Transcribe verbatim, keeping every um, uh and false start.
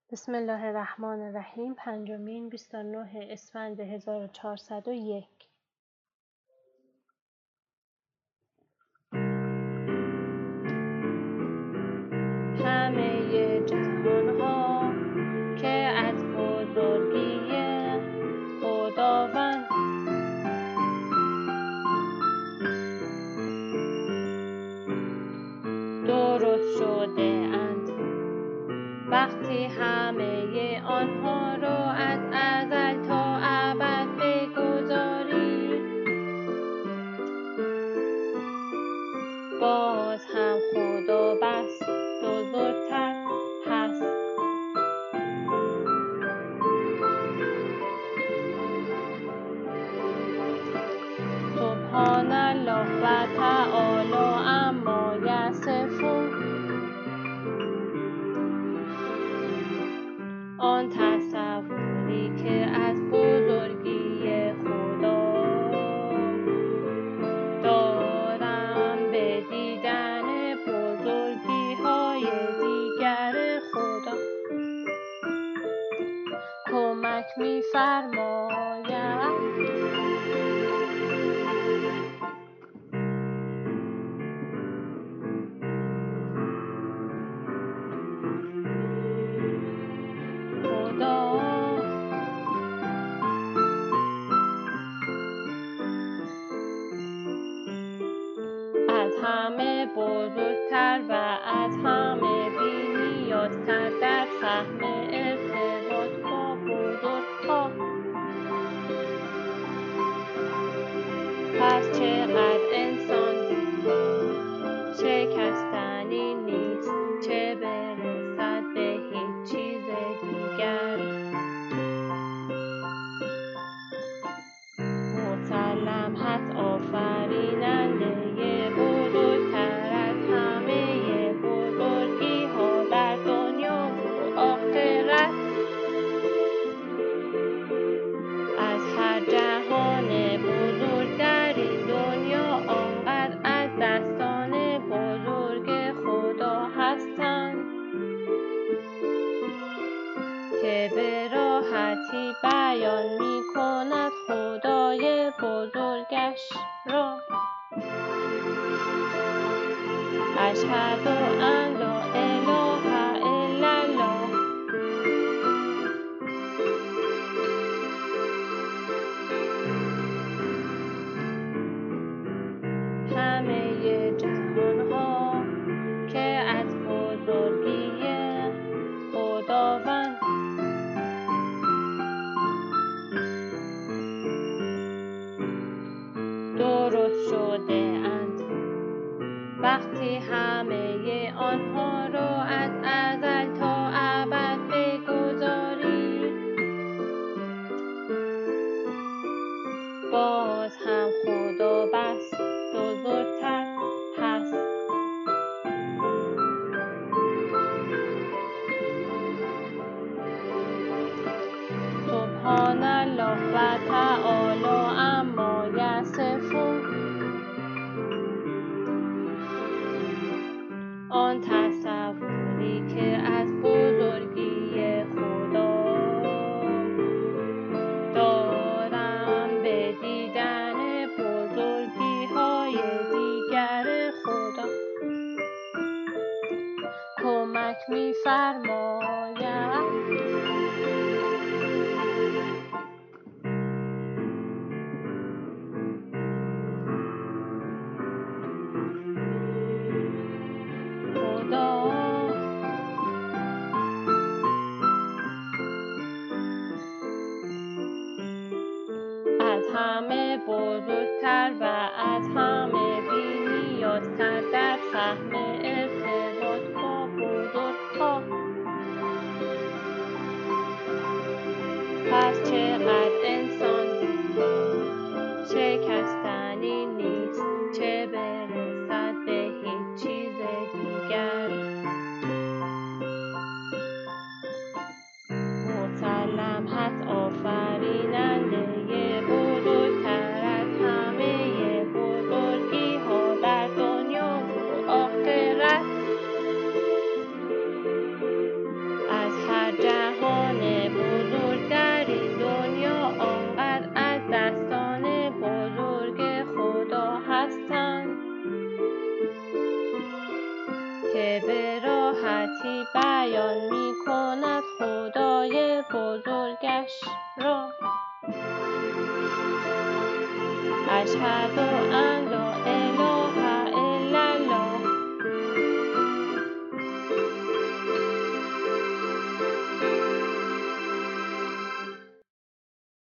بسم الله الرحمن الرحیم. پنجمین بیست و نه اسفند هزار و چهارصد و یک. همه جهانها که از بزرگی خداوند درست شده اند، وقتی همه آنها را از ازل تا ابد بگذاری، باز هم خدا بس بزرگتر هست. سبحان الله و تعالی عما یصفون. آن تصوری که از بزرگی خدا دارم به دیدن بزرگی های دیگر خدا کمک می فرماید. از همه بزرگتر و از همه بی‌نیازتر در فهم ارتباط با بزرگ‌ها. پس چقدر انسان شکستنی نیست، چه برسد به هیچ چیز دیگر. مسلم هست آفریننده بزرگتر از همه بزرگی ها در دنیا و آخرت. از هر جهان بزرگ در این دنیا آنقدر از دستان بزرگ خدا هستند که به راحتی بیان می کند خدای بزرگش را. اشهد ان لا اله الا الله. همه جهانها که از بزرگی خداوند درست شده اند، وقتی همه آنها را از ازل تا ابد بگذاری، باز هم خدا بس بزرگتر هست. سبحان الله و تعالی عما یصفون. آن تصوری که از بزرگی خدا دارم به دیدن بزرگی های دیگر خدا کمک می فرماید. از همه بزرگتر و از همه بی‌نیازتر در فهم ارتباط با بزرگ‌ها. پس چقدر انسان شکستنی نیست، چه برسد به هیچ چیز دیگر. مسلم هست آفریننده بزرگتر از همه بزرگی ها در دنیا و آخرت. از هر جهان آیتی بیان می کند خدای بزرگش را. اشهد ان